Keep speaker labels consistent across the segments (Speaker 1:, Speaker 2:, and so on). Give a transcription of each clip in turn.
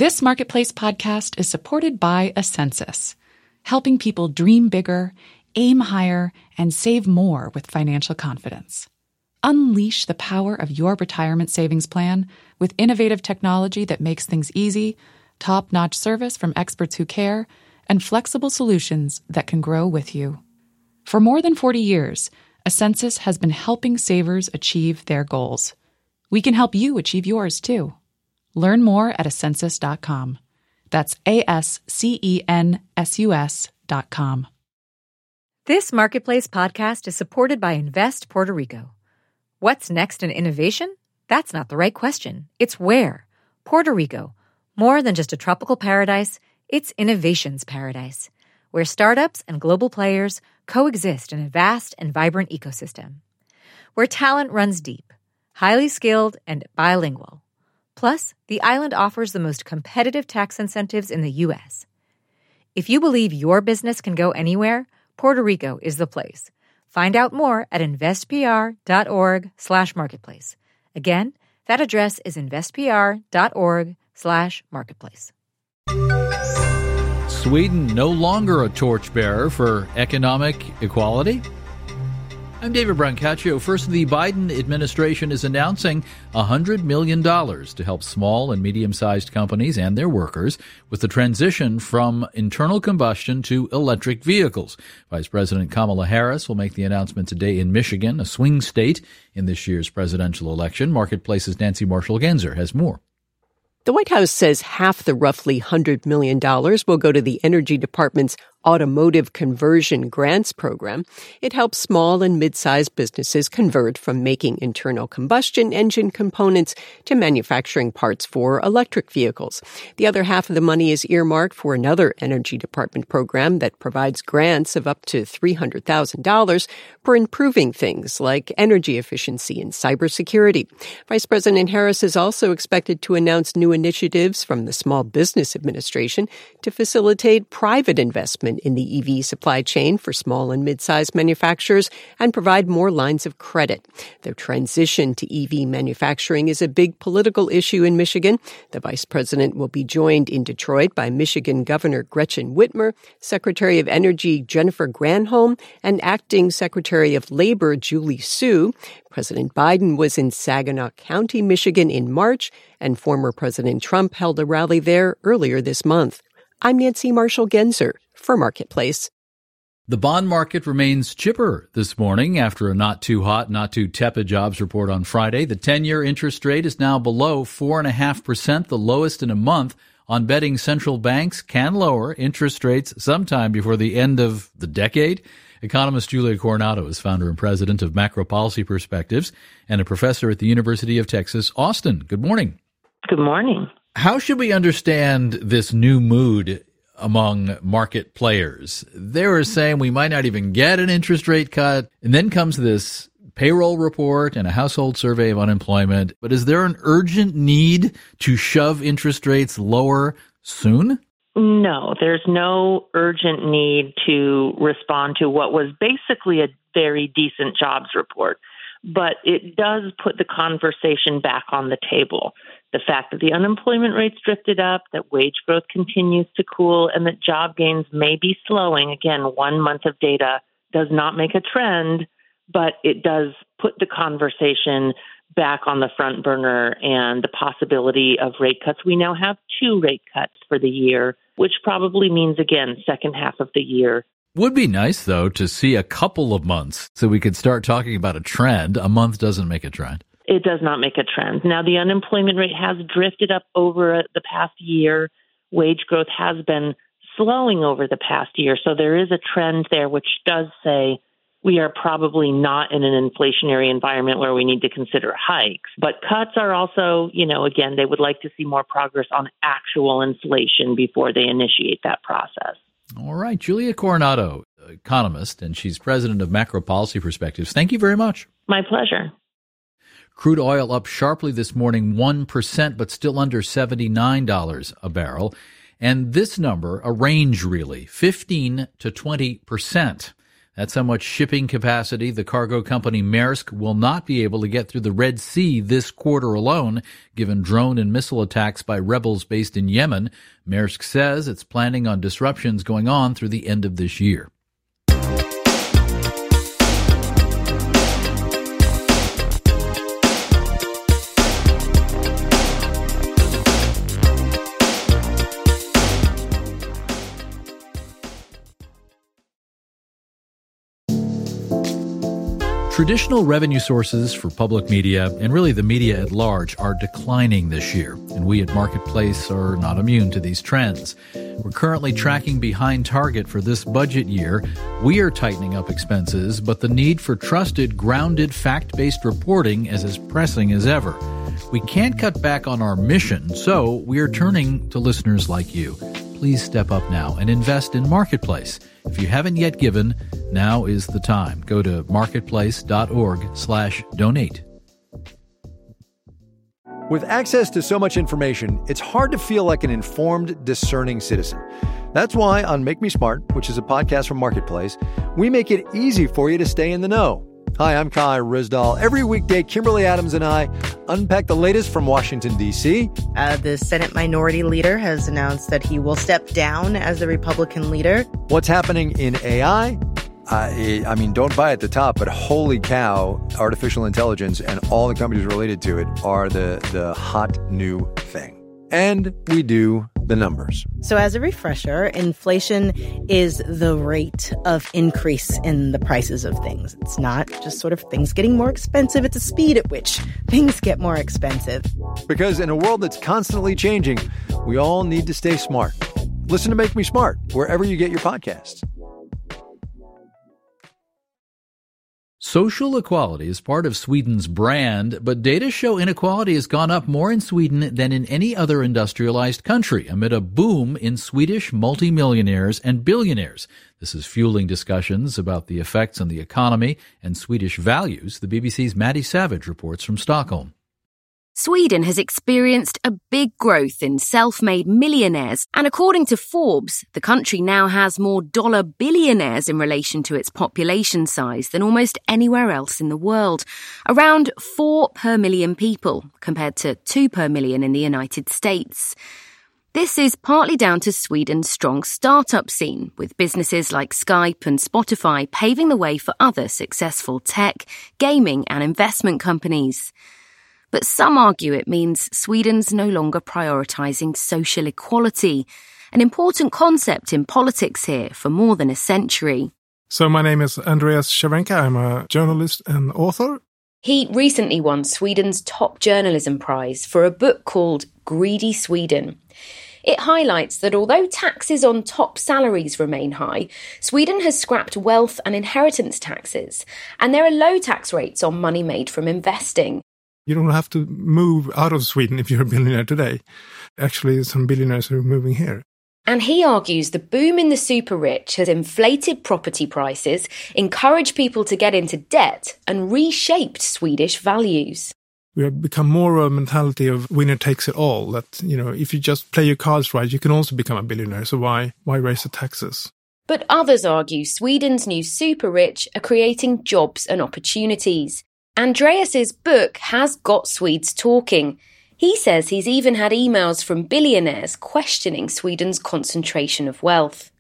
Speaker 1: This Marketplace podcast is supported by Ascensus, helping people dream bigger, aim higher, and save more with financial confidence. Unleash the power of your retirement savings plan with innovative technology that makes things easy, top-notch service from experts who care, and flexible solutions that can grow with you. For more than 40 years, Ascensus has been helping savers achieve their goals. We can help you achieve yours, too. Learn more at Ascensus.com. That's ASCENSUS.com.
Speaker 2: This Marketplace podcast is supported by Invest Puerto Rico. What's next in innovation? That's not the right question. It's where. Puerto Rico. More than just a tropical paradise, it's innovation's paradise, where startups and global players coexist in a vast and vibrant ecosystem. Where talent runs deep, highly skilled, and bilingual. Plus, the island offers the most competitive tax incentives in the U.S. If you believe your business can go anywhere, Puerto Rico is the place. Find out more at investpr.org/marketplace. Again, that address is investpr.org/marketplace.
Speaker 3: Sweden no longer a torchbearer for economic equality? I'm David Brancaccio. First, the Biden administration is announcing $100 million to help small and medium-sized companies and their workers with the transition from internal combustion to electric vehicles. Vice President Kamala Harris will make the announcement today in Michigan, a swing state in this year's presidential election. Marketplace's Nancy Marshall-Genzer has more.
Speaker 4: The White House says half the roughly $100 million will go to the Energy Department's Automotive Conversion Grants Program. It helps small and mid-sized businesses convert from making internal combustion engine components to manufacturing parts for electric vehicles. The other half of the money is earmarked for another Energy Department program that provides grants of up to $300,000 for improving things like energy efficiency and cybersecurity. Vice President Harris is also expected to announce new initiatives from the Small Business Administration to facilitate private investment in the EV supply chain for small and mid-sized manufacturers and provide more lines of credit. The transition to EV manufacturing is a big political issue in Michigan. The vice president will be joined in Detroit by Michigan Governor Gretchen Whitmer, Secretary of Energy Jennifer Granholm, and Acting Secretary of Labor Julie Su. President Biden was in Saginaw County, Michigan in March, and former President Trump held a rally there earlier this month. I'm Nancy Marshall-Genzer for Marketplace.
Speaker 3: The bond market remains chipper this morning after a not too hot, not too tepid jobs report on Friday. The 10-year interest rate is now below 4.5%, the lowest in a month, on betting central banks can lower interest rates sometime before the end of the decade. Economist Julia Coronado is founder and president of Macro Policy Perspectives and a professor at the University of Texas, Austin. Good morning.
Speaker 5: Good morning.
Speaker 3: How should we understand this new mood among market players? They were saying we might not even get an interest rate cut. And then comes this payroll report and a household survey of unemployment. But is there an urgent need to shove interest rates lower soon?
Speaker 5: No, there's no urgent need to respond to what was basically a very decent jobs report. But it does put the conversation back on the table. The fact that the unemployment rates drifted up, that wage growth continues to cool, and that job gains may be slowing. Again, 1 month of data does not make a trend, but it does put the conversation back on the front burner and the possibility of rate cuts. We now have 2 rate cuts for the year, which probably means, again, second half of the year.
Speaker 3: Would be nice, though, to see a couple of months so we could start talking about a trend. A month doesn't make a trend.
Speaker 5: It does not make a trend. Now, the unemployment rate has drifted up over the past year. Wage growth has been slowing over the past year. So there is a trend there which does say we are probably not in an inflationary environment where we need to consider hikes. But cuts are also, again, they would like to see more progress on actual inflation before they initiate that process.
Speaker 3: All right. Julia Coronado, economist, and she's president of Macro Policy Perspectives. Thank you very much.
Speaker 5: My pleasure.
Speaker 3: Crude oil up sharply this morning, 1%, but still under $79 a barrel. And this number, a range really, 15 to 20%. That's how much shipping capacity the cargo company Maersk will not be able to get through the Red Sea this quarter alone, given drone and missile attacks by rebels based in Yemen. Maersk says it's planning on disruptions going on through the end of this year. Traditional revenue sources for public media, and really the media at large, are declining this year, and we at Marketplace are not immune to these trends. We're currently tracking behind target for this budget year. We are tightening up expenses, but the need for trusted, grounded, fact-based reporting is as pressing as ever. We can't cut back on our mission, so we are turning to listeners like you. Please step up now and invest in Marketplace. If you haven't yet given, now is the time. Go to marketplace.org/donate.
Speaker 6: With access to so much information, it's hard to feel like an informed, discerning citizen. That's why on Make Me Smart, which is a podcast from Marketplace, we make it easy for you to stay in the know. Hi, I'm Kai Rizdal. Every weekday, Kimberly Adams and I unpack the latest from Washington, D.C.
Speaker 7: The Senate Minority Leader has announced that he will step down as the Republican leader.
Speaker 6: What's happening in AI? I mean, don't buy at the top, but holy cow, artificial intelligence and all the companies related to it are the hot new thing. And we do the numbers.
Speaker 7: So as a refresher, inflation is the rate of increase in the prices of things. It's not just sort of things getting more expensive. It's the speed at which things get more expensive.
Speaker 6: Because in a world that's constantly changing, we all need to stay smart. Listen to Make Me Smart wherever you get your podcasts.
Speaker 3: Social equality is part of Sweden's brand, but data show inequality has gone up more in Sweden than in any other industrialized country amid a boom in Swedish multimillionaires and billionaires. This is fueling discussions about the effects on the economy and Swedish values. The BBC's Maddie Savage reports from Stockholm.
Speaker 8: Sweden has experienced a big growth in self-made millionaires, and according to Forbes, the country now has more dollar billionaires in relation to its population size than almost anywhere else in the world. Around 4 per million people, compared to 2 per million in the United States. This is partly down to Sweden's strong startup scene, with businesses like Skype and Spotify paving the way for other successful tech, gaming and investment companies. But some argue it means Sweden's no longer prioritising social equality, an important concept in politics here for more than a century.
Speaker 9: So my name is Andreas Cervenka. I'm a journalist and author.
Speaker 8: He recently won Sweden's top journalism prize for a book called Greedy Sweden. It highlights that although taxes on top salaries remain high, Sweden has scrapped wealth and inheritance taxes, and there are low tax rates on money made from investing.
Speaker 9: You don't have to move out of Sweden if you're a billionaire today. Actually, some billionaires are moving here.
Speaker 8: And he argues the boom in the super rich has inflated property prices, encouraged people to get into debt, and reshaped Swedish values.
Speaker 9: We have become more of a mentality of winner takes it all. That, if you just play your cards right, you can also become a billionaire. So why raise the taxes?
Speaker 8: But others argue Sweden's new super rich are creating jobs and opportunities. Andreas's book has got Swedes talking. He says he's even had emails from billionaires questioning Sweden's concentration of wealth.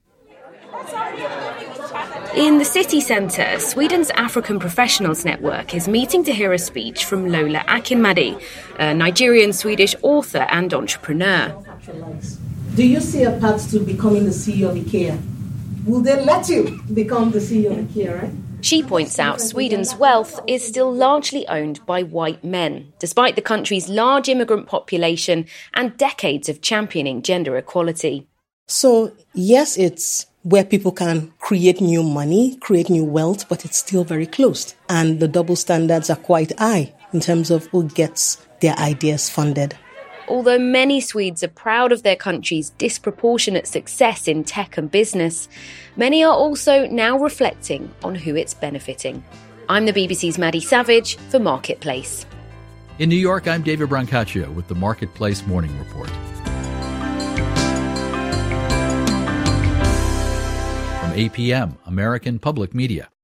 Speaker 8: In the city centre, Sweden's African Professionals Network is meeting to hear a speech from Lola Akinmadi, a Nigerian-Swedish author and entrepreneur.
Speaker 10: Do you see a path to becoming the CEO of IKEA? Will they let you become the CEO of IKEA, right?
Speaker 8: She points out Sweden's wealth is still largely owned by white men, despite the country's large immigrant population and decades of championing gender equality.
Speaker 10: So, yes, it's where people can create new money, create new wealth, but it's still very closed. And the double standards are quite high in terms of who gets their ideas funded.
Speaker 8: Although many Swedes are proud of their country's disproportionate success in tech and business, many are also now reflecting on who it's benefiting. I'm the BBC's Maddie Savage for Marketplace.
Speaker 3: In New York, I'm David Brancaccio with the Marketplace Morning Report. From from APM, American Public Media.